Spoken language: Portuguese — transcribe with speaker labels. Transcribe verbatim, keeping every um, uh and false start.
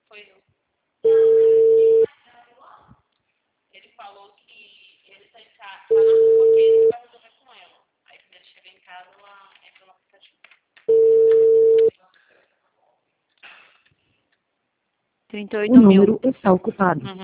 Speaker 1: Foi. Ele falou que ele tá, em casa, tá na rua, que ele vai resolver com ela. Aí quando ele chega em casa, ela entra no aplicativo.
Speaker 2: trinta e oito mil.
Speaker 3: O número está ocupado.
Speaker 1: Uhum.